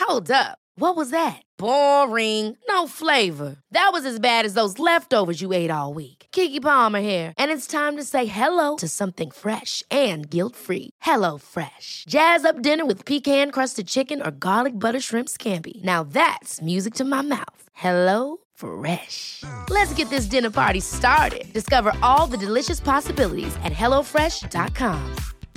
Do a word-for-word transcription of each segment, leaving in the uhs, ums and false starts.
Hold up. What was that? Boring. No flavor. That was as bad as those leftovers you ate all week. Keke Palmer here, and it's time to say hello to something fresh and guilt-free. Hello Fresh. Jazz up dinner with pecan-crusted chicken or garlic butter shrimp scampi. Now that's music to my mouth. Hello Fresh. Let's get this dinner party started. Discover all the delicious possibilities at hello fresh dot com.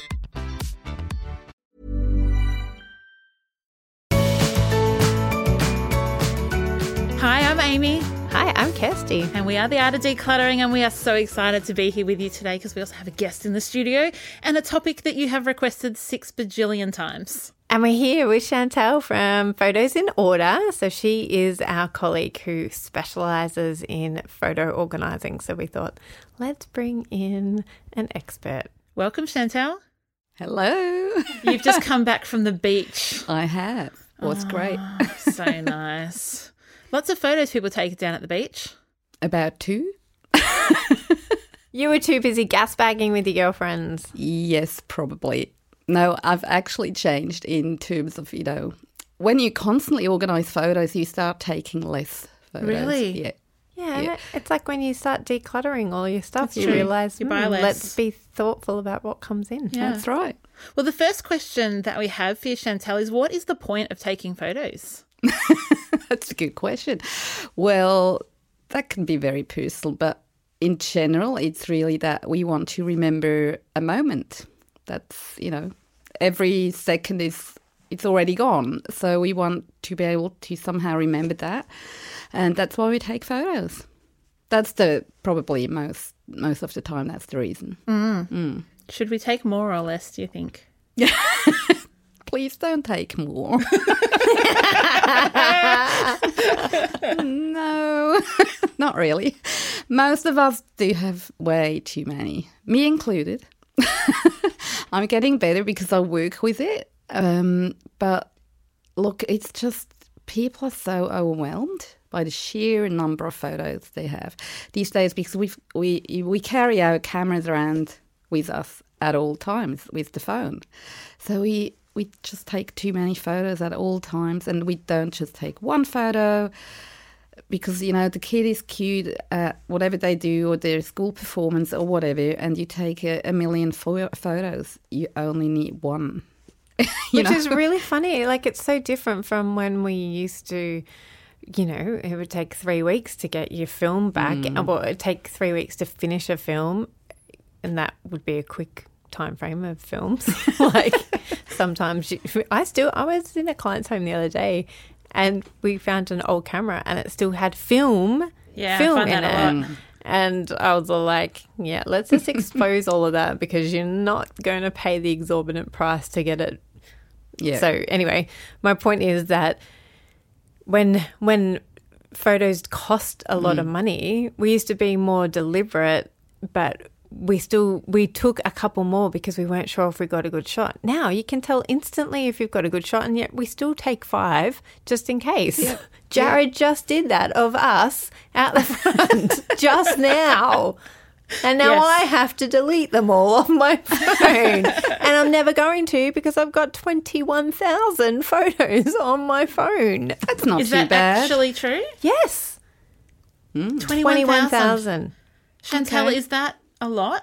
Hi, I'm Amy. Hi, I'm Kirsty. And we are the Art of Decluttering, and we are so excited to be here with you today because we also have a guest in the studio and a topic that you have requested six bajillion times. And we're here with Chantel from Photos in Order. So she is our colleague who specialises in photo organising. So we thought, let's bring in an expert. Welcome, Chantel. Hello. You've just come back from the beach. I have. Well, it's oh, great. So nice. Lots of photos people take down at the beach. About two. You were too busy gas bagging with your girlfriends. Yes, probably. No, I've actually changed in terms of, you know, when you constantly organise photos, you start taking less photos. Really? Yeah. Yeah, Yeah. it's like when you start decluttering all your stuff, That's you true. realise, You buy hmm, less. let's be thoughtful about what comes in. Yeah. That's right. Well, the first question that we have for you, Chantel, is what is the point of taking photos? That's a good question. Well, that can be very personal, but in general, it's really that we want to remember a moment. That's, you know, every second is, it's already gone. So we want to be able to somehow remember that. And that's why we take photos. That's the, probably most, most of the time, that's the reason. Mm. Mm. Should we take more or less, do you think? Please don't take more. No, not really. Most of us do have way too many, me included. I'm getting better because I work with it. Um, but look, it's just people are so overwhelmed by the sheer number of photos they have these days because we we we carry our cameras around with us at all times with the phone. So we we just take too many photos at all times, and we don't just take one photo because, you know, the kid is cute at whatever they do or their school performance or whatever, and you take a, a million fo- photos. You only need one. you Which know? is really funny. Like, it's so different from when we used to, you know, it would take three weeks to get your film back. Mm. Well, it would take three weeks to finish a film, and that would be a quick time frame of films. Like, sometimes you, I still, I was in a client's home the other day and we found an old camera and it still had film, Yeah, I film find in that a it. lot. And I was all like, yeah, let's just expose all of that because you're not going to pay the exorbitant price to get it. Yeah. So anyway, my point is that when when photos cost a lot Mm. of money, we used to be more deliberate, but we still we took a couple more because we weren't sure if we got a good shot. Now you can tell instantly if you've got a good shot, and yet we still take five just in case. Yeah. Jared just did that of us out the front just now. And now Yes. I have to delete them all off my phone. And I'm never going to because I've got twenty-one thousand photos on my phone. That's not Is too that bad. actually true? Yes. Mm. twenty-one thousand. Chantel, Okay. is that a lot?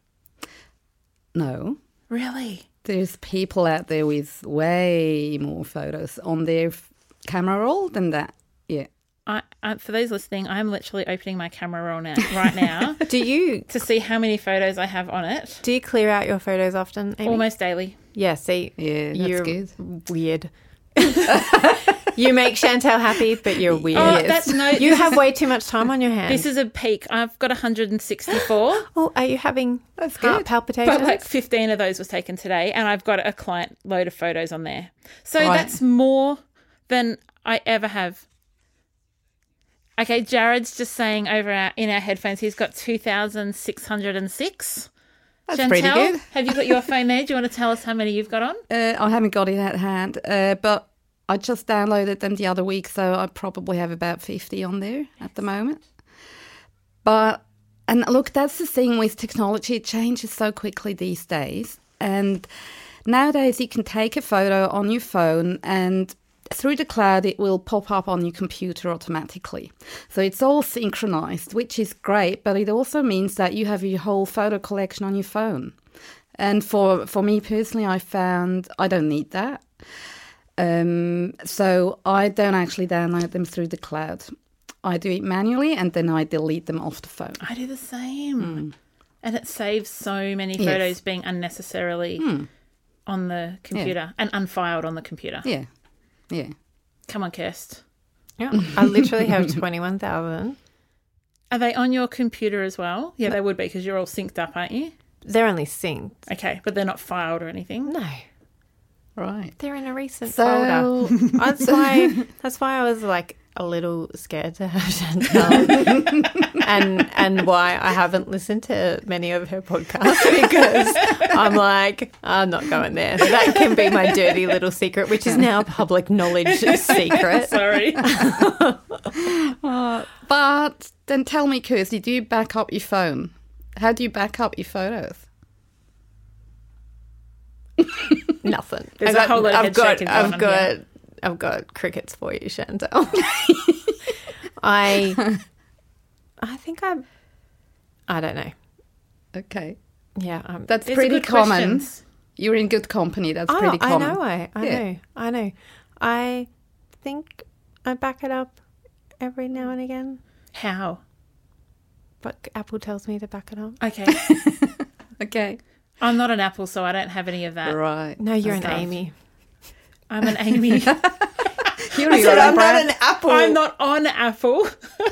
No. Really? There's people out there with way more photos on their f- camera roll than that. Yeah. I, I, for those listening, I'm literally opening my camera roll now, right now Do you to see how many photos I have on it. do you clear out your photos often, Amy? Almost daily. Yeah, see, Yeah, that's you're good. weird. You make Chantel happy, but you're weird. Oh, that's no. You this have is, way too much time on your hands. This is a peak. I've got one hundred sixty-four, Oh, are you having That's heart good. palpitations? but like fifteen of those was taken today, and I've got a client load of photos on there. So Right. that's more than I ever have. Okay, Jared's just saying over our, in our headphones, he's got two thousand six hundred six. That's Chantel, pretty good. have you got your phone there? Do you want to tell us how many you've got on? Uh, I haven't got it at hand, uh, but I just downloaded them the other week, so I probably have about fifty on there at the moment. But, and look, that's the thing with technology. It changes so quickly these days. And nowadays you can take a photo on your phone and through the cloud, it will pop up on your computer automatically. So it's all synchronized, which is great, but it also means that you have your whole photo collection on your phone. And for, for me personally, I found I don't need that. Um, so I don't actually download them through the cloud. I do it manually and then I delete them off the phone. I do the same. Mm. And it saves so many Yes. photos being unnecessarily Mm. on the computer and unfiled on the computer. Yeah, yeah. Come on, Kirst. Yeah, I literally have twenty-one thousand. Are they on your computer as well? Yeah, they would be because you're all synced up, aren't you? They're only synced. Okay, but they're not filed or anything. No, Right. they're in a recent So, folder. That's why. That's why I was like a little scared to have Chantal, and and why I haven't listened to many of her podcasts, because I'm like, I'm not going there. That can be my dirty little secret, which is now public knowledge secret. Sorry. but then tell me, Kirsty, do you back up your phone? How do you back up your photos? Nothing. There's I've a whole lot of I've head got, shaking going I've on got, here. I've got crickets for you, Chantal. I, I think I'm. I don't know. Okay. Yeah, I'm, That's These are pretty good common. questions. You're in good company. That's Oh, pretty I common. know. I, I Yeah. know. I know. I think I back it up every now and again, How? but Apple tells me to back it up. Okay. Okay. I'm not an Apple, so I don't have any of that. Right. No, you're an Stuff. Amy. I'm an Amy. You're I your said own I'm brand. not an Apple. I'm not on Apple.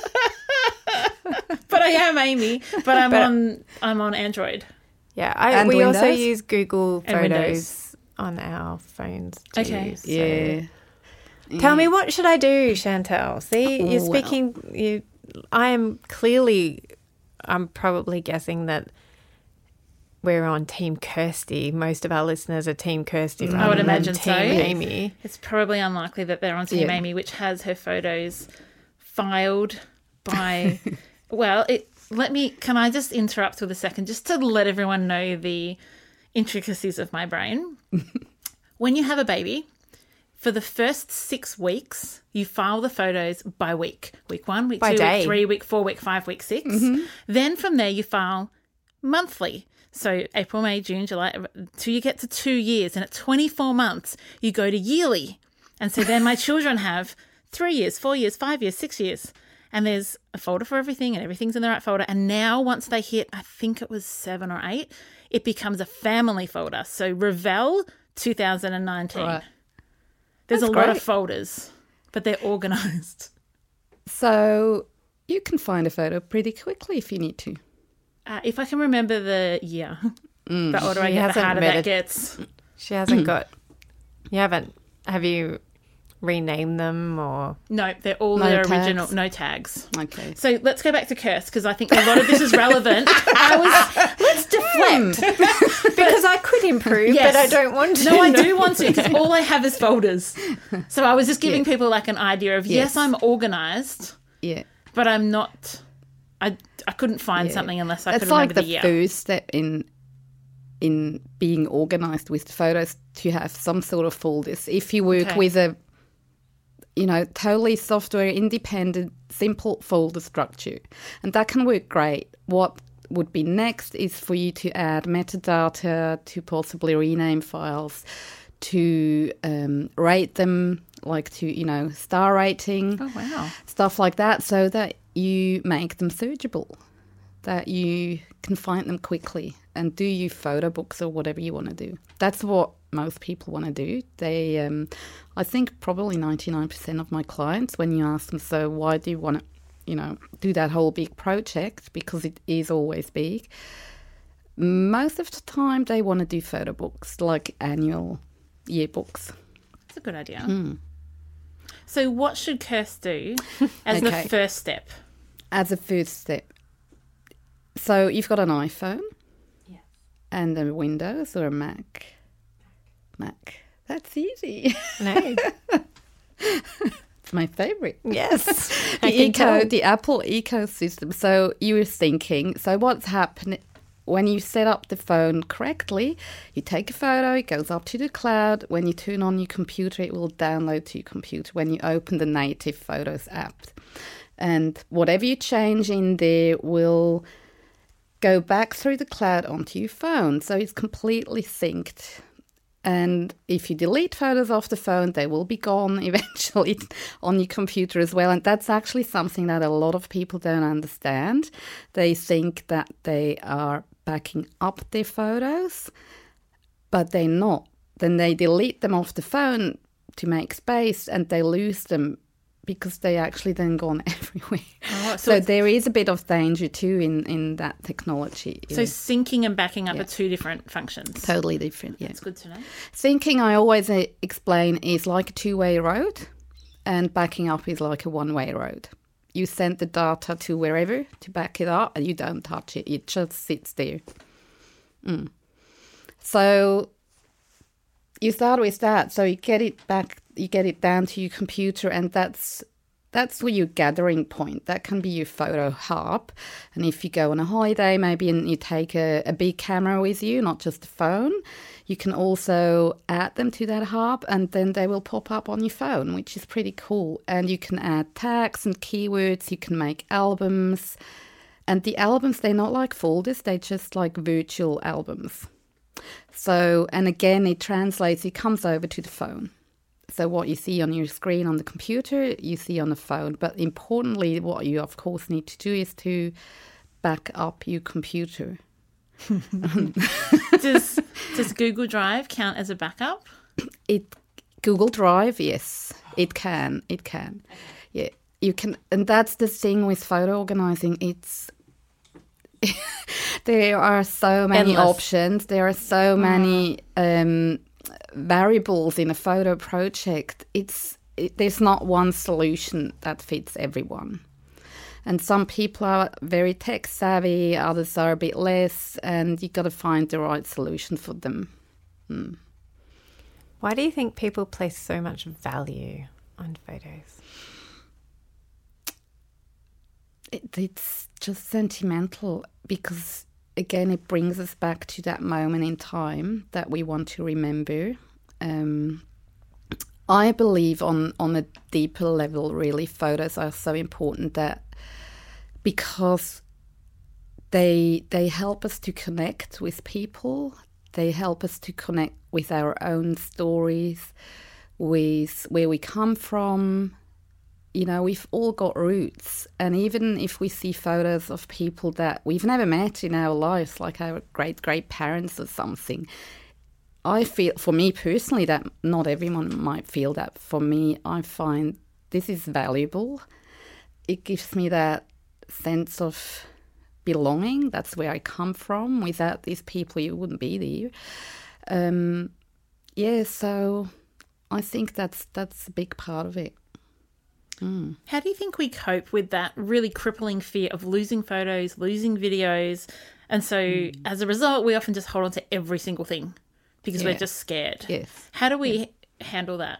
But I am Amy. But I'm But- on I'm on Android. Yeah, I, And we also Windows? use Google And Photos Windows. on our phones too. Okay. so- Yeah. Tell me, what should I do, Chantal? See, you're Well. speaking. You, I am clearly. I'm probably guessing that we're on Team Kirsty. Most of our listeners are Team Kirsty. I rather would than imagine Team so. Amy. It's probably unlikely that they're on Team Yeah. Amy, which has her photos filed by. Well, it. Let me. Can I just interrupt with a second, just to let everyone know the intricacies of my brain? When you have a baby, for the first six weeks, you file the photos by week. Week one, week By two, day. week three, week four, week five, week six. Then from there, you file monthly. So April, May, June, July, till you get to two years. And at twenty-four months, you go to yearly. And so then my children have three years, four years, five years, six years. And there's a folder for everything and everything's in the right folder. And now once they hit, I think it was seven or eight, it becomes a family folder. So Ravel two thousand nineteen. Right. There's That's a lot great. of folders, but they're organised. So you can find a photo pretty quickly if you need to. Uh, if I can remember the year, the older I She get, the hasn't harder met that it. gets. She hasn't got. You haven't. Have you renamed them or? No, they're all No their tags. original, no tags. Okay. So let's go back to Kirst, because I think a lot of this is relevant. I was, let's deflect. Because I could improve, Yes. but I don't want to. No, I do want to, because all I have is folders. So I was just giving Yeah. people like an idea of, yes, Yes. I'm organised, Yeah. but I'm not. I, I couldn't find Yeah. something unless I That's could like remember the the year. first step in in being organized with photos, to have some sort of folders. If you work Okay. with a you know, totally software independent, simple folder structure. And that can work great. What would be next is for you to add metadata, to possibly rename files, to um, rate them, like to, you know, star rating, Oh, wow. stuff like that, so that you make them searchable, that you can find them quickly and do your photo books or whatever you want to do. That's what most people want to do. They, um, I think probably ninety-nine percent of my clients, when you ask them, so why do you want to, you know, do that whole big project, because it is always big, most of the time they want to do photo books, like annual yearbooks. That's a good idea. Hmm. So what should Kirst do as Okay. the first step? As a first step. So you've got an iPhone and a Windows or a Mac. Mac. That's easy. No. It's my favorite. Yes. I The can eco, tell. the Apple ecosystem. So you were thinking, so what's happening? when you set up the phone correctly, you take a photo, it goes up to the cloud. When you turn on your computer, it will download to your computer when you open the native Photos app. And whatever you change in there will go back through the cloud onto your phone. So it's completely synced. And if you delete photos off the phone, they will be gone eventually on your computer as well. And that's actually something that a lot of people don't understand. They think that they are backing up their photos, but they're not. Then they delete them off the phone to make space and they lose them because they actually then gone everywhere. Oh, so so there is a bit of danger too in, in that technology. So yeah. syncing and backing up yeah. are two different functions. Totally different, yeah. That's good to know. Syncing, I always uh, explain, is like a two-way road and backing up is like a one-way road. You send the data to wherever to back it up and you don't touch it. It just sits there. Mm. So you start with that. So you get it back, you get it down to your computer, and that's that's where your gathering point. That can be your photo hub. And if you go on a holiday, maybe and you take a, a big camera with you, not just a phone, you can also add them to that hub, and then they will pop up on your phone, which is pretty cool. And you can add tags and keywords. You can make albums. And the albums, they're not like folders. They're just like virtual albums. So, and again, it translates, it comes over to the phone. So what you see on your screen on the computer, you see on the phone. But importantly, what you, of course, need to do is to back up your computer. does, does Google Drive count as a backup? It Google Drive, yes, it can. It can. Yeah, you can. And that's the thing with photo organizing. It's there are so many Endless. options. There are so many um, variables in a photo project. It's it, there's not one solution that fits everyone. And some people are very tech savvy, others are a bit less, and you got to find the right solution for them. Mm. Why do you think people place so much value on photos? It, it's just sentimental because, again, it brings us back to that moment in time that we want to remember. Um, I believe on, on a deeper level, really, photos are so important that because they they help us to connect with people, they help us to connect with our own stories, with where we come from. You know, we've all got roots. And even if we see photos of people that we've never met in our lives, like our great-great-parents or something, I feel, for me personally, that not everyone might feel that. For me, I find this is valuable. It gives me that sense of belonging. That's where I come from. Without these people, you wouldn't be there. Um, yeah, so I think that's that's a big part of it. Mm. How do you think we cope with that really crippling fear of losing photos, losing videos? And so mm. as a result, we often just hold on to every single thing because yeah. we're just scared. Yes. How do we yeah. handle that?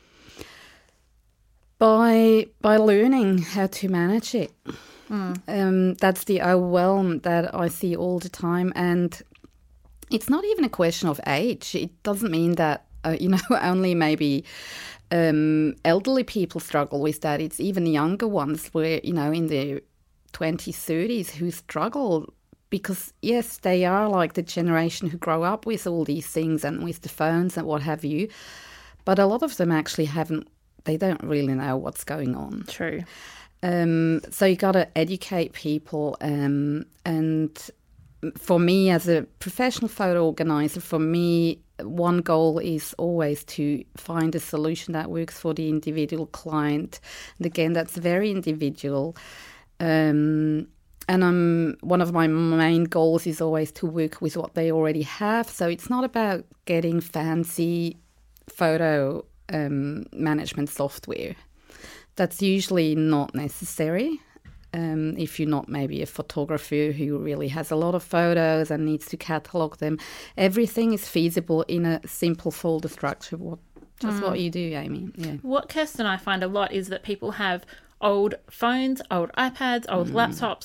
By by learning how to manage it. Mm. Um, that's the overwhelm that I see all the time. And it's not even a question of age. It doesn't mean that, uh, you know, only maybe um, elderly people struggle with that. It's even younger ones where, you know, in their twenties, thirties who struggle because, yes, they are like the generation who grow up with all these things and with the phones and what have you. But a lot of them actually haven't, they don't really know what's going on. True. Um, so you got to educate people. Um, and for me, as a professional photo organizer, for me, one goal is always to find a solution that works for the individual client. And again, that's very individual. Um, and I'm, one of my main goals is always to work with what they already have. So it's not about getting fancy photo um, management software. That's usually not necessary um, if you're not maybe a photographer who really has a lot of photos and needs to catalogue them. Everything is feasible in a simple folder structure. What, just mm. what you do, Amy. Yeah. What Kirsten and I find a lot is that people have old phones, old iPads, old mm. laptops,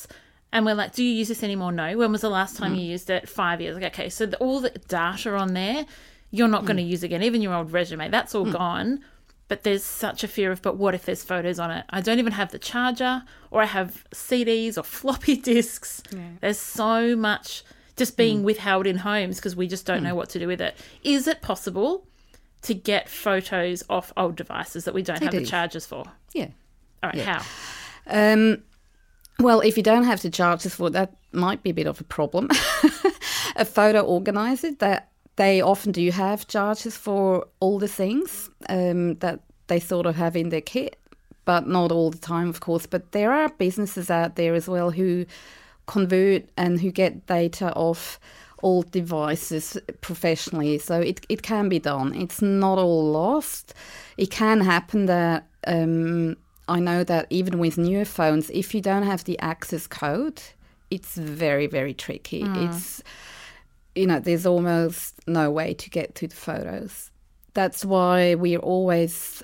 And we're like, do you use this anymore? No. When was the last time mm. you used it? Five years ago. Okay, so the, all the data on there, you're not mm. going to use again. Even your old resume, that's all mm. gone. But there's such a fear of, but what if there's photos on it? I don't even have the charger, or I have C Ds or floppy disks. Yeah. There's so much just being mm. withheld in homes because we just don't mm. know what to do with it. Is it possible to get photos off old devices that we don't it have is. the chargers for? Yeah. All right, yeah. how? Um, well, if you don't have the chargers for it, that might be a bit of a problem. A photo organizer, that they often do have chargers for all the things um, that they sort of have in their kit, but not all the time, of course. But there are businesses out there as well who convert and who get data off old devices professionally. So it, it can be done. It's not all lost. It can happen that... Um, I know that even with newer phones, if you don't have the access code, it's very, very tricky. Mm. It's, you know, there's almost no way to get to the photos. That's why we're always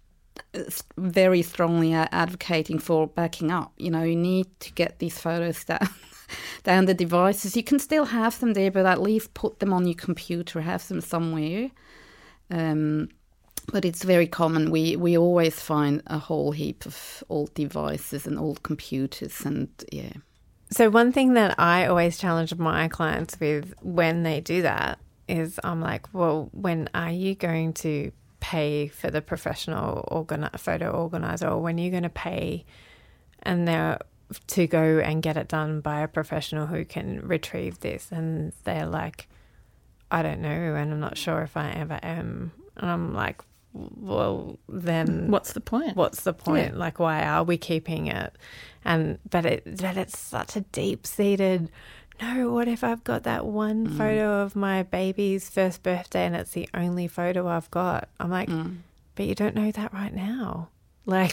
very strongly advocating for backing up. You know, you need to get these photos down, down the devices. You can still have them there, but at least put them on your computer, have them somewhere. Um But it's very common. We we always find a whole heap of old devices and old computers and, yeah. So one thing that I always challenge my clients with when they do that is I'm like, well, when are you going to pay for the professional organi- photo organizer, or when are you going to pay and they're to go and get it done by a professional who can retrieve this? And they're like, I don't know, and I'm not sure if I ever am. And I'm like, well, then what's the point? What's the point? Yeah. Like, why are we keeping it? And but it but it's such a deep seated. No, what if I've got that one mm. photo of my baby's first birthday and it's the only photo I've got? I'm like, mm. but you don't know that right now. Like,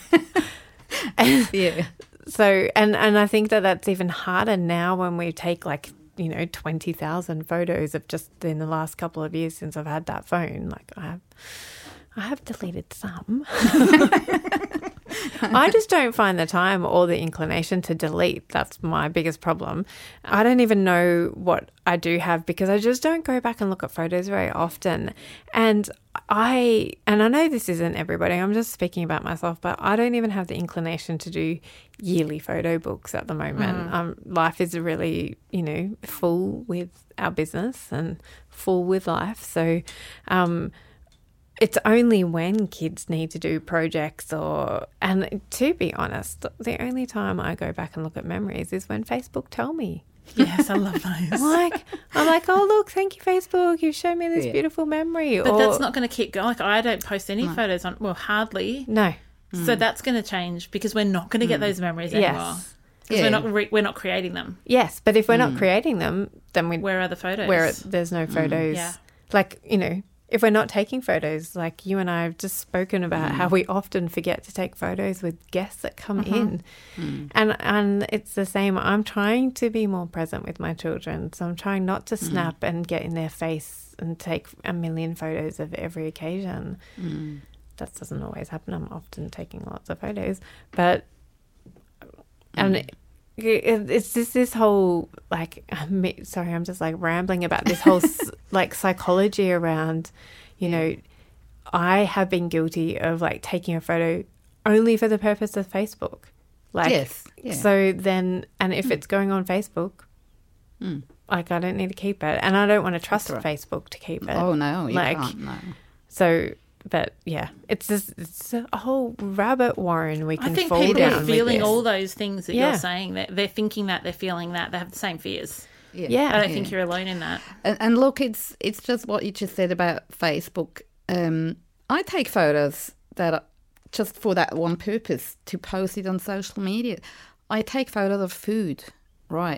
and, yeah. So and and I think that that's even harder now when we take like, you know, twenty thousand photos of just in the last couple of years since I've had that phone. Like I have, I have deleted some. I just don't find the time or the inclination to delete. That's my biggest problem. I don't even know what I do have because I just don't go back and look at photos very often. And I, and I know this isn't everybody, I'm just speaking about myself, but I don't even have the inclination to do yearly photo books at the moment. Mm. Um, life is really, you know, full with our business and full with life. So, um, it's only when kids need to do projects or, and to be honest, the only time I go back and look at memories is when Facebook tell me. Yes, I love those. Like, I'm like, oh, look, thank you, Facebook. You've shown me this yeah. beautiful memory. But or, that's not going to keep going. Like, I don't post any no. photos on, well, hardly. No. Mm. So that's going to change because we're not going to get mm. those memories anymore. Yes. Because yeah. we're not re- we're not creating them. Yes, but if we're mm. not creating them, then we where are the photos? Where it, there's no photos. Mm. Yeah. Like, you know, if we're not taking photos, like you and I have just spoken about mm. how we often forget to take photos with guests that come uh-huh. in. Mm. And and it's the same. I'm trying to be more present with my children. So I'm trying not to snap mm. and get in their face and take a million photos of every occasion. Mm. That doesn't always happen. I'm often taking lots of photos. But and mm. it, it's just this whole, like, sorry, I'm just like rambling about this whole like psychology around, you know, I have been guilty of like taking a photo only for the purpose of Facebook. Like, yes. Yeah. So then, and if mm. it's going on Facebook, mm. like I don't need to keep it. And I don't want to trust right. Facebook to keep it. Oh, no, you like, can't, no. So, but yeah, it's just, it's a whole rabbit warren we can I think fall people down are feeling with all those things that yeah. you're saying. That they're thinking that, they're feeling that, they have the same fears. Yeah, yeah. I don't yeah. think you're alone in that. And, and look, it's it's just what you just said about Facebook. Um, I take photos that are just for that one purpose, to post it on social media. I take photos of food, right?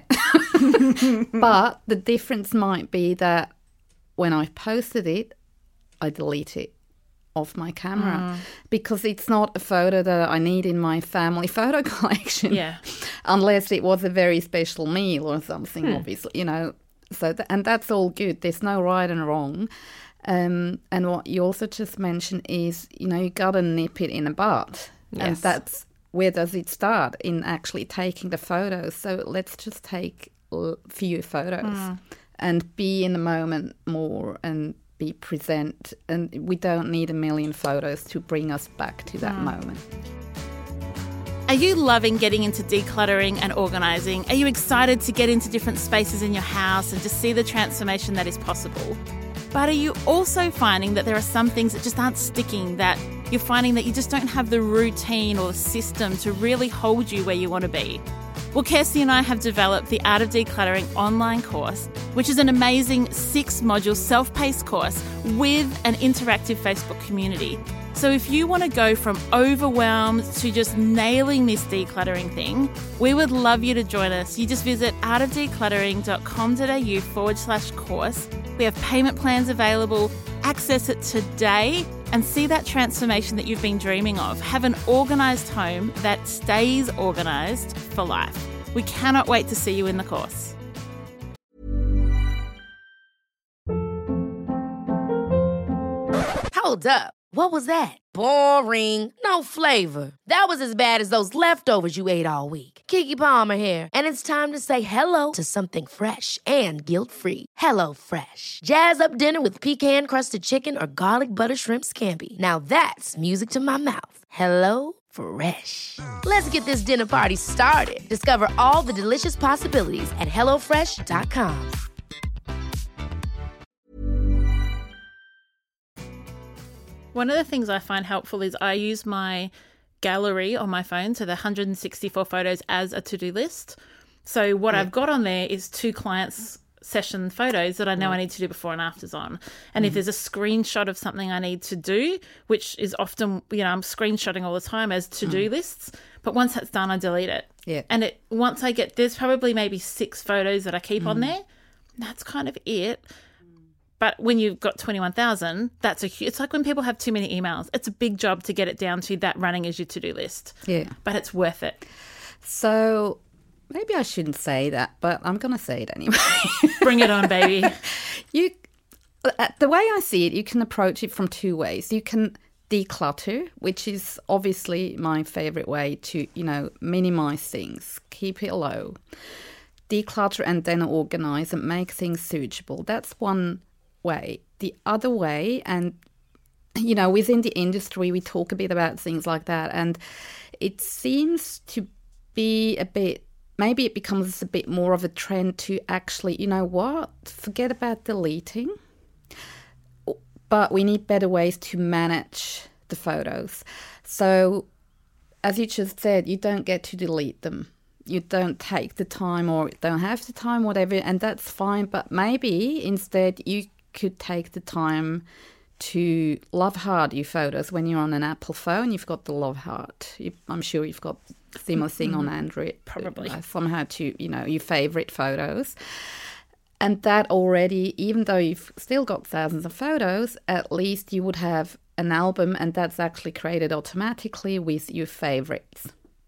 But the difference might be that when I've posted it, I delete it off my camera mm. because it's not a photo that I need in my family photo collection. Yeah. Unless it was a very special meal or something, hmm. obviously, you know. So th- and that's all good. There's no right and wrong. Um, and what you also just mentioned is, you know, you got to nip it in the bud. Yes. And that's where does it start in actually taking the photos? So let's just take a few photos mm. and be in the moment more and be present. And we don't need a million photos to bring us back to that mm. moment. Are you loving getting into decluttering and organising? Are you excited to get into different spaces in your house and just see the transformation that is possible? But are you also finding that there are some things that just aren't sticking, that you're finding that you just don't have the routine or the system to really hold you where you want to be? Well, Kirsty and I have developed the Art of Decluttering online course, which is an amazing six-module self-paced course with an interactive Facebook community. So if you want to go from overwhelmed to just nailing this decluttering thing, we would love you to join us. You just visit artofdecluttering.com.au forward slash course. We have payment plans available. Access it today and see that transformation that you've been dreaming of. Have an organised home that stays organised for life. We cannot wait to see you in the course. Hold up. What was that? Boring. No flavor. That was as bad as those leftovers you ate all week. Keke Palmer here, and it's time to say hello to something fresh and guilt-free. Hello Fresh. Jazz up dinner with pecan-crusted chicken or garlic butter shrimp scampi. Now that's music to my mouth. Hello Fresh. Let's get this dinner party started. Discover all the delicious possibilities at hello fresh dot com. One of the things I find helpful is I use my gallery on my phone, so the one hundred sixty-four photos, as a to-do list. So what yeah. I've got on there is two clients' session photos that I know yeah. I need to do before and afters on. And mm-hmm. if there's a screenshot of something I need to do, which is often, you know, I'm screenshotting all the time as to-do mm. lists, but once that's done, I delete it. Yeah. And it once I get, there's probably maybe six photos that I keep mm. on there. That's kind of it. But when you've got twenty-one thousand, that's a it's like when people have too many emails. It's a big job to get it down to that running as your to-do list. Yeah. But it's worth it. So maybe I shouldn't say that, but I'm going to say it anyway. Bring it on, baby. You, the way I see it, you can approach it from two ways. You can declutter, which is obviously my favourite way to, you know, minimise things, keep it low. Declutter and then organise and make things suitable. That's one way. The other way, and you know, within the industry we talk a bit about things like that, and it seems to be a bit, maybe it becomes a bit more of a trend to actually, you know what, forget about deleting, but we need better ways to manage the photos. So as you just said, you don't get to delete them. You don't take the time or don't have the time, whatever, and that's fine. But maybe instead you could take the time to love heart your photos. When you're on an Apple phone, you've got the love heart. You, I'm sure you've got a similar thing mm-hmm. on Android. Probably. Uh, somehow to, you know, your favourite photos. And that already, even though you've still got thousands of photos, at least you would have an album, and that's actually created automatically with your favourites.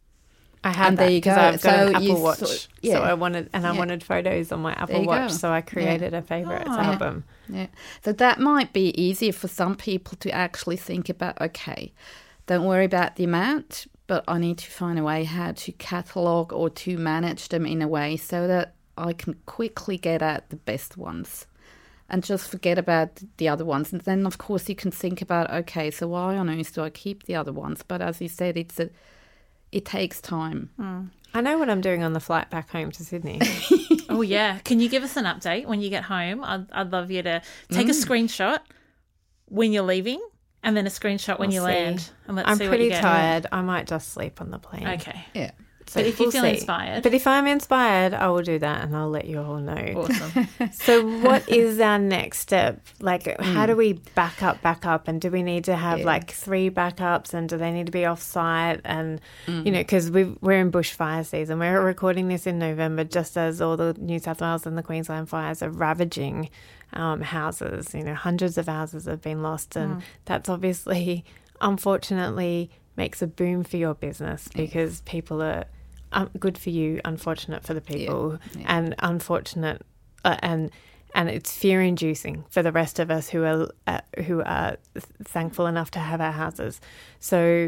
I have and that there you go. I've got so an Apple you, Watch, so, yeah. so I wanted, and I yeah. wanted photos on my Apple Watch, go. so I created yeah. a favourites oh. album. Yeah. yeah, so that might be easier for some people to actually think about. Okay, don't worry about the amount, but I need to find a way how to catalogue or to manage them in a way so that I can quickly get at the best ones. And just forget about the other ones. And then, of course, you can think about, okay, so why on earth do I keep the other ones? But as you said, it's a, it takes time. Mm. I know what I'm doing on the flight back home to Sydney. Oh, yeah. Can you give us an update when you get home? I'd, I'd love you to take mm. a screenshot when you're leaving and then a screenshot when I'll you see. land. And let's I'm see pretty what you get. tired. I might just sleep on the plane. Okay. Yeah. So but if we'll you feel see. inspired. But if I'm inspired, I will do that and I'll let you all know. Awesome. So what is our next step? Like, mm. how do we back up, back up? And do we need to have, yeah. like, three backups? And do they need to be off-site? And, mm. you know, because we're in bushfire season. We're recording this in November just as all the New South Wales and the Queensland fires are ravaging um, houses. You know, hundreds of houses have been lost. And mm. that's obviously, unfortunately, makes a boom for your business because people are... Um, good for you, unfortunate for the people, yeah, yeah. and unfortunate, uh, and and it's fear-inducing for the rest of us who are uh, who are thankful enough to have our houses. So,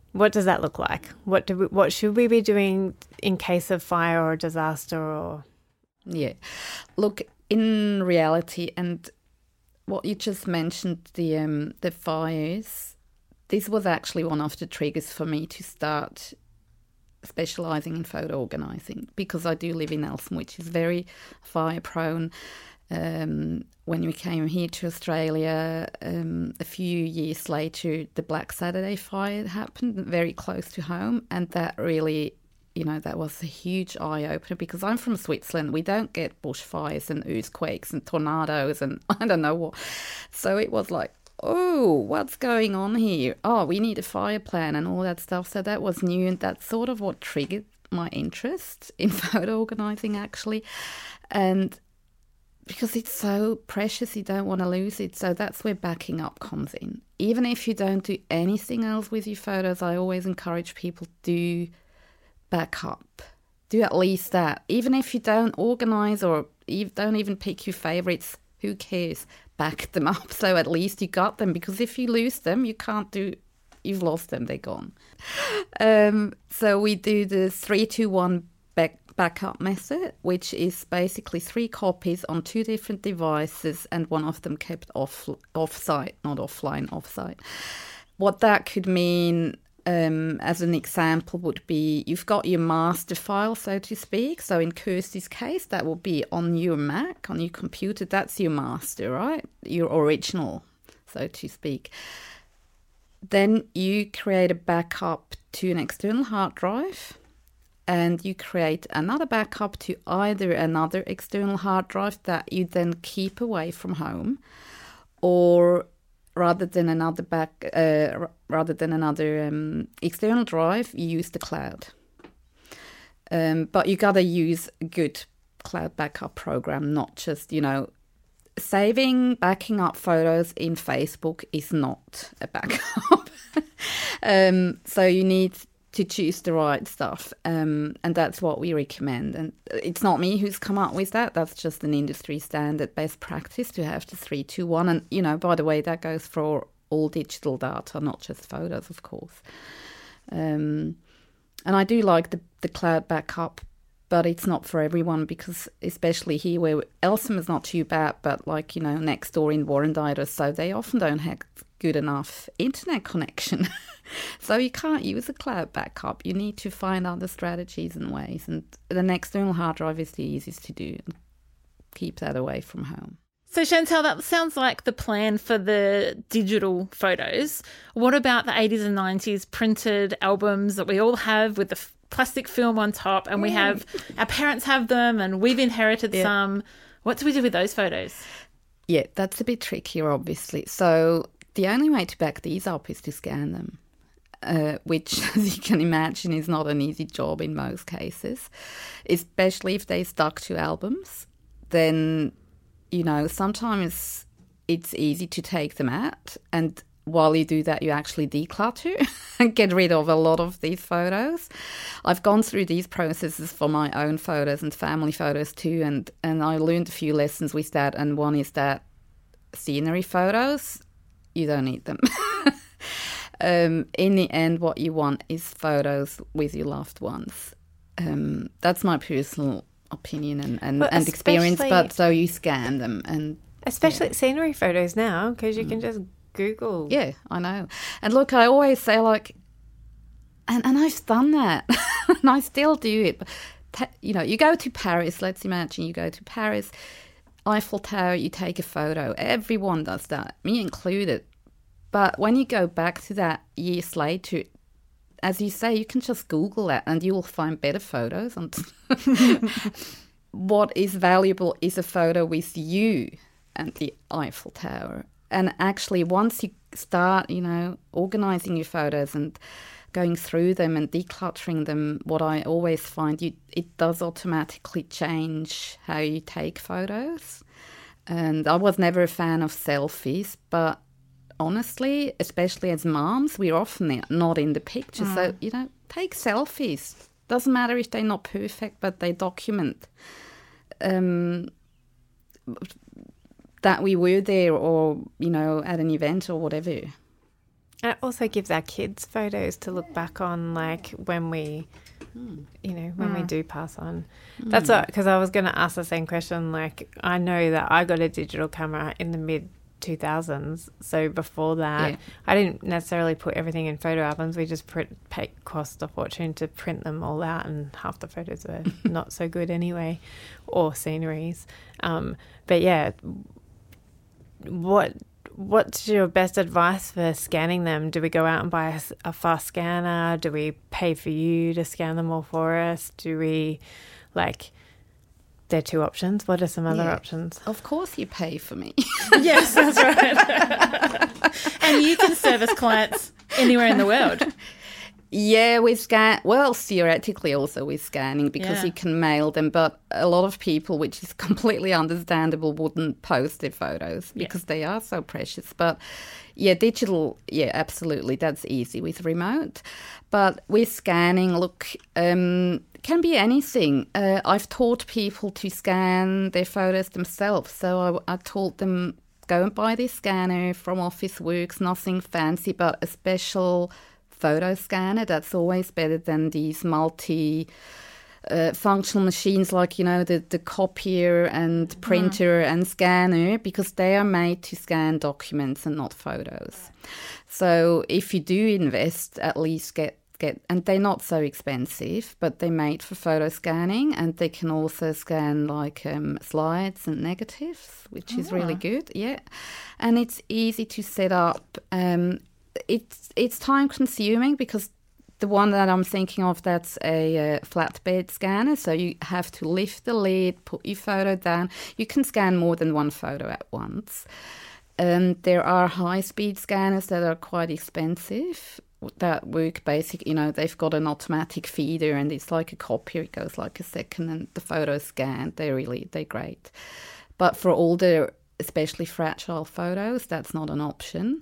What does that look like? What do we, what should we be doing in case of fire or disaster or? Yeah. Look, in reality, and what you just mentioned, the um, the fires, this was actually one of the triggers for me to start specialising in photo organising, because I do live in Eltham, which is very fire prone. Um, when we came here to Australia, um, a few years later, the Black Saturday fire happened very close to home, and that really, you know, that was a huge eye-opener, because I'm from Switzerland. We don't get bushfires and earthquakes and tornadoes and I don't know what. So it was like, oh, what's going on here? Oh, we need a fire plan and all that stuff. So that was new, and that's sort of what triggered my interest in photo organising, actually. And because it's so precious, you don't want to lose it. So that's where backing up comes in. Even if you don't do anything else with your photos, I always encourage people to back up. Do at least that. Even if you don't organise or you don't even pick your favourites, who cares? Back them up so at least you got them. Because if you lose them, you can't do... You've lost them, they're gone. Um, so we do the three two one back backup method, which is basically three copies on two different devices and one of them kept off off-site, not offline, off-site. What that could mean, um, as an example, would be you've got your master file, so to speak. So in Kirsty's case, that will be on your Mac, on your computer. That's your master, right? Your original, so to speak. Then you create a backup to an external hard drive, and you create another backup to either another external hard drive that you then keep away from home, or rather than another back, uh, rather than another um, external drive, you use the cloud. Um, but you gotta use a good cloud backup program, not just, you know, saving, backing up photos in Facebook is not a backup. um, so you need to choose the right stuff, um, and that's what we recommend. And it's not me who's come up with that. That's just an industry standard best practice to have the three two one. And, you know, by the way, that goes for all digital data, not just photos, of course. Um, and I do like the, the cloud backup, but it's not for everyone, because especially here where Eltham is not too bad, but like, you know, next door in Warrandyte or so, they often don't have good enough internet connection. So you can't use a cloud backup. You need to find other strategies and ways. And an external hard drive is the easiest to do. Keep that away from home. So Chantal, that sounds like the plan for the digital photos. What about the eighties and nineties printed albums that we all have with the f- plastic film on top, and we have, our parents have them and we've inherited yeah. some. What do we do with those photos? Yeah, that's a bit trickier, obviously. So the only way to back these up is to scan them. Uh, which, as you can imagine, is not an easy job in most cases, especially if they stuck to albums. Then, you know, sometimes it's easy to take them out, and while you do that, you actually declutter and get rid of a lot of these photos. I've gone through these processes for my own photos and family photos too, and, and I learned a few lessons with that, and one is that scenery photos, you don't need them. Um, in the end, what you want is photos with your loved ones. Um, that's my personal opinion and, and, and experience, but so you scan them. And especially yeah. scenery photos now, because you mm. can just Google. Yeah, I know. And look, I always say, like, and, and I've done that, and I still do it. But, you know, you go to Paris, let's imagine you go to Paris, Eiffel Tower, you take a photo. Everyone does that, me included. But when you go back to that years later, as you say, you can just Google that and you will find better photos. And what is valuable is a photo with you and the Eiffel Tower. And actually, once you start, you know, organising your photos and going through them and decluttering them, what I always find, you it does automatically change how you take photos. And I was never a fan of selfies, but honestly, especially as moms, we're often not in the picture. Mm. So, you know, take selfies. Doesn't matter if they're not perfect, but they document um, that we were there or, you know, at an event or whatever. And it also gives our kids photos to look back on, like when we, you know, when we do pass on. That's what, because I was going to ask the same question. Like, I know that I got a digital camera in the mid two thousands. So before that, Yeah. I didn't necessarily put everything in photo albums. We just print, pay, cost a fortune to print them all out, and half the photos are not so good anyway, or sceneries. Um, but yeah, what what's your best advice for scanning them? Do we go out and buy a, s- a fast scanner? Do we pay for you to scan them all for us? Do we, like, there are two options. What are some other Yeah. options? Of course you pay for me. Yes, that's right. And you can service clients anywhere in the world. Yeah, we scan. Well, theoretically also with scanning, because Yeah. you can mail them. But a lot of people, which is completely understandable, wouldn't post their photos because they are so precious. But yeah, digital, yeah, absolutely, that's easy with remote. But with scanning, look, um, can be anything. Uh, I've taught people to scan their photos themselves. So I, I taught them, go and buy this scanner from Officeworks, nothing fancy, but a special photo scanner. That's always better than these multi uh, functional machines like, you know, the, the copier and printer and scanner, because they are made to scan documents and not photos. So if you do invest, at least get get and they're not so expensive, but they're made for photo scanning, and they can also scan like um, slides and negatives, which is really good. Yeah, and it's easy to set up. Um, It's it's time consuming because the one that I'm thinking of, that's a uh, flatbed scanner. So you have to lift the lid, put your photo down. You can scan more than one photo at once. Um, there are high-speed scanners that are quite expensive that work basic. You know, they've got an automatic feeder and it's like a copier. It goes like a second and the photo's scanned. They're really, they're great. But for older, especially fragile photos, that's not an option.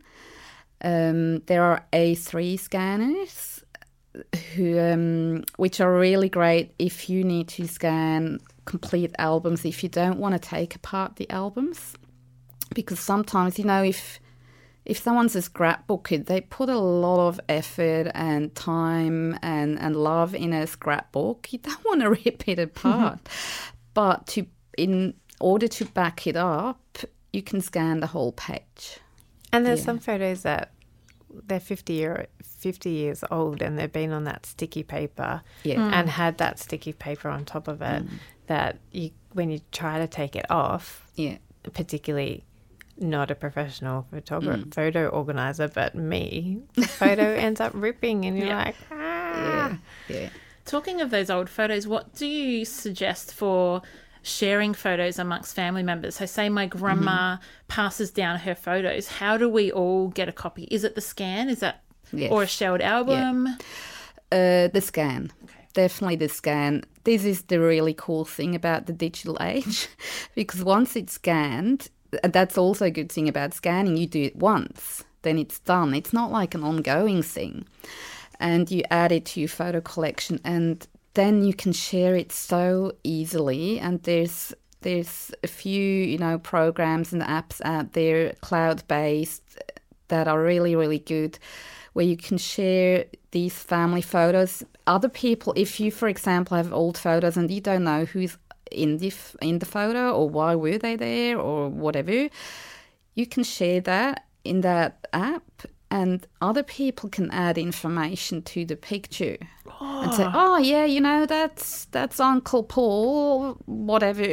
Um, there are A three scanners, who, um, which are really great if you need to scan complete albums, if you don't want to take apart the albums. Because sometimes, you know, if if someone's a scrapbooker, they put a lot of effort and time and, and love in a scrapbook. You don't want to rip it apart. But to in order to back it up, you can scan the whole page. And there's Yeah. some photos that they're fifty, year, fifty years old and they've been on that sticky paper Yeah. and had that sticky paper on top of it, that you, when you try to take it off, Yeah. particularly not a professional photographer, photo organizer, but me, the photo ends up ripping and you're Yeah. like, ah. Yeah. Yeah. Talking of those old photos, what do you suggest for sharing photos amongst family members? So say my grandma passes down her photos. How do we all get a copy? Is it the scan? Is that Yes. or a shared album? Uh, the scan. Definitely the scan. This is the really cool thing about the digital age, because once it's scanned, and that's also a good thing about scanning, you do it once, then it's done. It's not like an ongoing thing. And you add it to your photo collection, and then you can share it so easily. And there's there's a few, you know, programs and apps out there, cloud-based, that are really, really good, where you can share these family photos. Other people, if you, for example, have old photos and you don't know who's in the f- in the photo or why were they there or whatever, you can share that in that app, and other people can add information to the picture and say, oh, yeah, you know, that's that's Uncle Paul, whatever.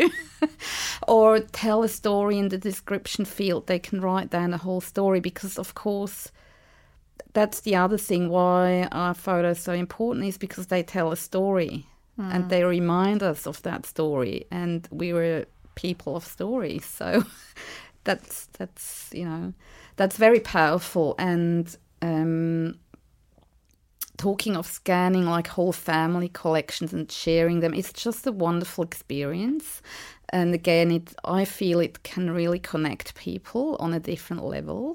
Or tell a story in the description field. They can write down the whole story, because, of course, that's the other thing why our photos are so important, is because they tell a story and they remind us of that story, and we were people of stories. So that's, that's you know, that's very powerful. And um, talking of scanning like whole family collections and sharing them, it's just a wonderful experience. And again, it I feel it can really connect people on a different level.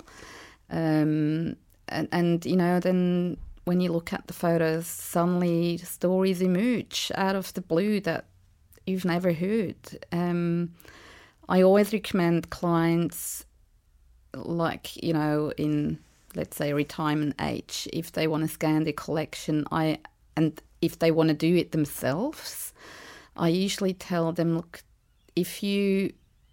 Um, and, and, you know, then when you look at the photos, suddenly stories emerge out of the blue that you've never heard. Um, I always recommend clients, like, you know, in let's say, retirement age, if they want to scan their collection, I and if they want to do it themselves, I usually tell them, look, if you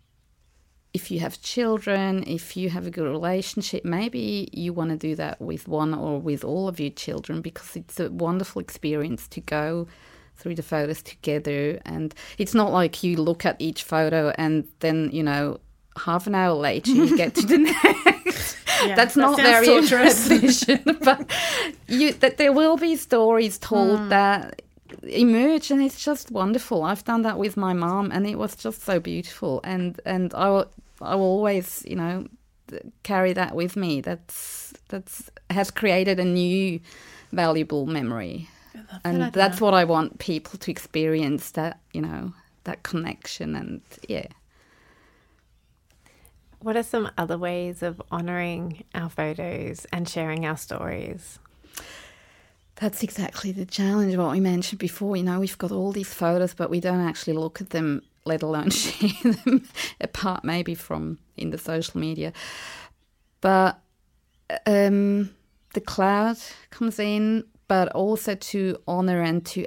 if you have children, if you have a good relationship, maybe you want to do that with one or with all of your children, because it's a wonderful experience to go through the photos together. And it's not like you look at each photo and then, you know, half an hour later you get to the next. Yeah, That's that not very efficient. But you, that there will be stories told mm. that emerge, and it's just wonderful. I've done that with my mom, and it was just so beautiful. And and I will, I will always, you know, carry that with me. That's that's has created a new valuable memory, and that that's what I want people to experience. That, you know, that connection, and yeah. What are some other ways of honouring our photos and sharing our stories? That's exactly the challenge, what we mentioned before. You know, we've got all these photos, but we don't actually look at them, let alone share them, apart maybe from in the social media. But um, the cloud comes in, but also to honour and to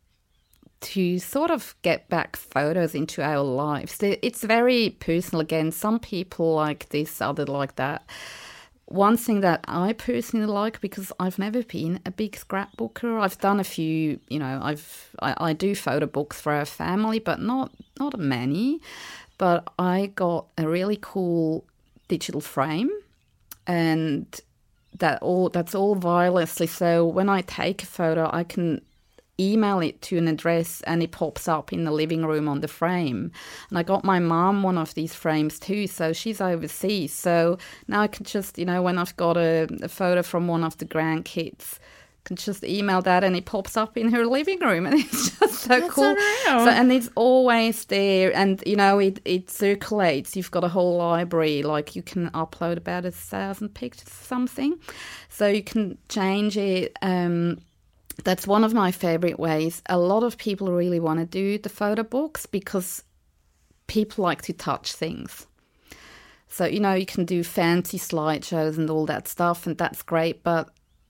to sort of get back photos into our lives. It's very personal again. Some people like this, other like that. One thing that I personally like, because I've never been a big scrapbooker. I've done a few, you know, I've I, I do photo books for our family, but not not many. But I got a really cool digital frame, and that all that's all wirelessly. So when I take a photo, I can email it to an address and it pops up in the living room on the frame. And I got my mum one of these frames too, so she's overseas. So now I can just, you know, when I've got a, a photo from one of the grandkids, I can just email that and it pops up in her living room, and it's just so That's cool. Unreal. So, and it's always there, and, you know, it, it circulates. You've got a whole library, like you can upload about a thousand pictures or something. So you can change it. Um, That's one of my favourite ways. A lot of people really want to do the photo books because people like to touch things. So, you know, you can do fancy slideshows and all that stuff, and that's great, but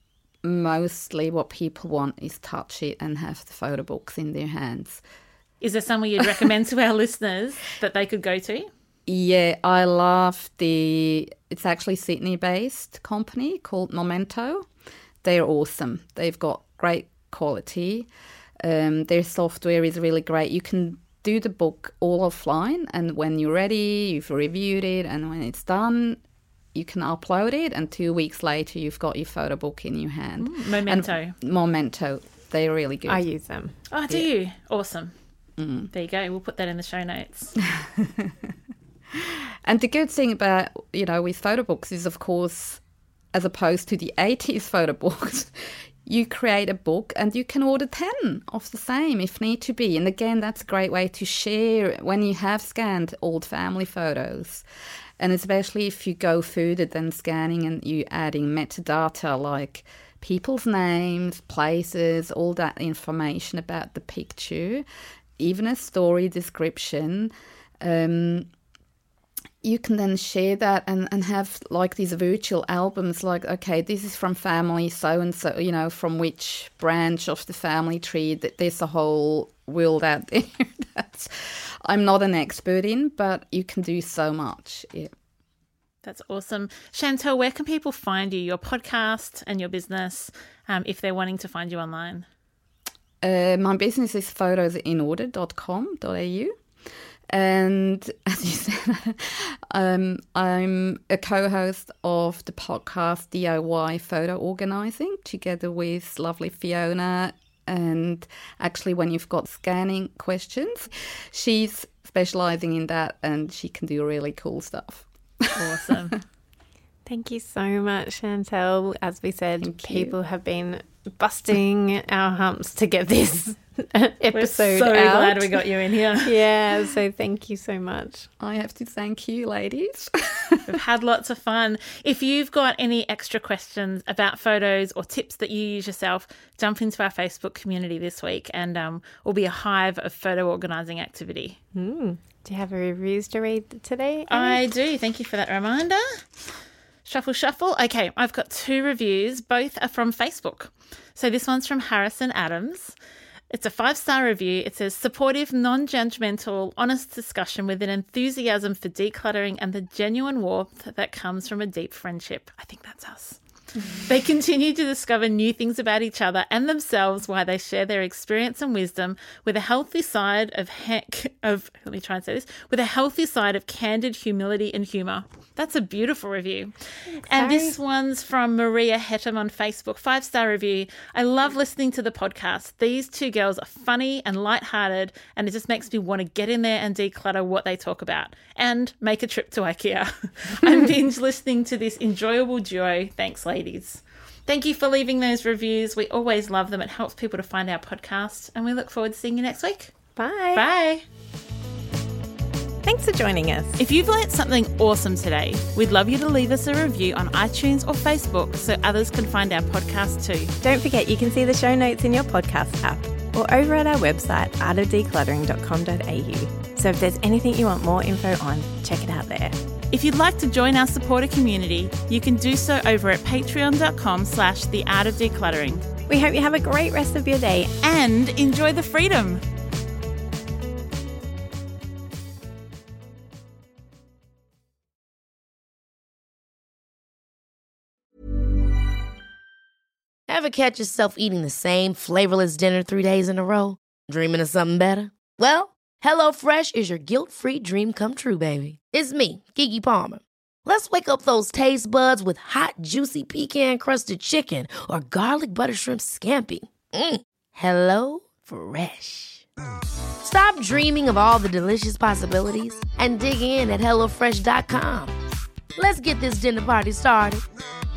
mostly what people want is touch it and have the photo books in their hands. Is there somewhere you'd recommend to our listeners that they could go to? Yeah, I love the... It's actually Sydney-based company called Momento. They're awesome. They've got great quality. Um, their software is really great. You can do the book all offline, and when you're ready, you've reviewed it, and when it's done, you can upload it, and two weeks later, you've got your photo book in your hand. Mm, Momento. And Momento. They're really good. I use them. Oh, do yeah. you? Awesome. Mm. There you go. We'll put that in the show notes. And the good thing about, you know, with photo books is, of course, as opposed to the eighties photo books, you create a book and you can order ten of the same if need to be. And again, that's a great way to share when you have scanned old family photos. And especially if you go further than scanning and you adding metadata like people's names, places, all that information about the picture, even a story description, um, you can then share that and, and have like these virtual albums like, okay, this is from family so-and-so, you know, from which branch of the family tree. That there's a whole world out there that's I'm not an expert in, but you can do so much. Yeah. That's awesome. Chantal, where can people find you, your podcast and your business, um, if they're wanting to find you online? Uh, my business is photos in order dot com dot a u. And as you said, um, I'm a co-host of the podcast D I Y Photo Organising together with lovely Fiona. And actually, when you've got scanning questions, she's specialising in that and she can do really cool stuff. Awesome. Thank you so much, Chantal. As we said, Thank people you. have been busting our humps to get this episode We're so out. glad we got you in here. Yeah, so thank you so much. I have to thank you, ladies. We've had lots of fun. If you've got any extra questions about photos or tips that you use yourself, jump into our Facebook community this week and um, we'll be a hive of photo organising activity. Mm. Do you have a reviews to read today, Annie? I do. Thank you for that reminder. Shuffle, shuffle. Okay, I've got two reviews. Both are from Facebook. So this one's from Harrison Adams. It's a five-star review. It says, supportive, non-judgmental, honest discussion with an enthusiasm for decluttering and the genuine warmth that comes from a deep friendship. I think that's us. They continue to discover new things about each other and themselves while they share their experience and wisdom with a healthy side of, heck of let me try and say this, with a healthy side of candid humility and humour. That's a beautiful review. Thanks, and Harry. This one's from Maria Hettam on Facebook, five-star review. I love listening to the podcast. These two girls are funny and lighthearted, and it just makes me want to get in there and declutter what they talk about and make a trip to IKEA. I binge listening to this enjoyable duo. Thanks, ladies. Thank you for leaving those reviews. We always love them. It helps people to find our podcast, and we look forward to seeing you next week. Bye. Bye. Thanks for joining us. If you've learnt something awesome today, we'd love you to leave us a review on iTunes or Facebook so others can find our podcast too. Don't forget you can see the show notes in your podcast app or over at our website, art of decluttering dot com dot a u. So if there's anything you want more info on, check it out there. If you'd like to join our supporter community, you can do so over at patreon.com slash the art of decluttering. We hope you have a great rest of your day and enjoy the freedom. Ever catch yourself eating the same flavorless dinner three days in a row? Dreaming of something better? Well, HelloFresh is your guilt-free dream come true, baby. It's me, Keke Palmer. Let's wake up those taste buds with hot, juicy pecan-crusted chicken or garlic butter shrimp scampi. Mm. Hello Fresh. Stop dreaming of all the delicious possibilities and dig in at hello fresh dot com. Let's get this dinner party started.